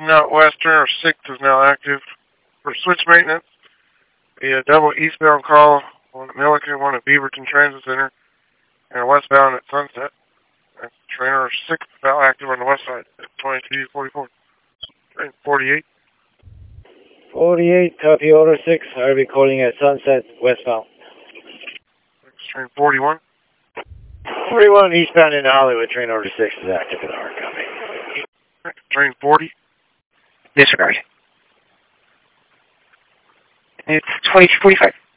out western or 6 is now active for switch maintenance. A double eastbound call, one at Milliken, one at Beaverton Transit Center, and westbound at Sunset. That's trainer 6 now active on the west side at 2244. Train 48. 48, copy order 6, Harvey calling at Sunset, westbound. Train 41. 41, eastbound into Hollywood, train order 6 is active in our copy. Train 40. Disregard. It's 2245.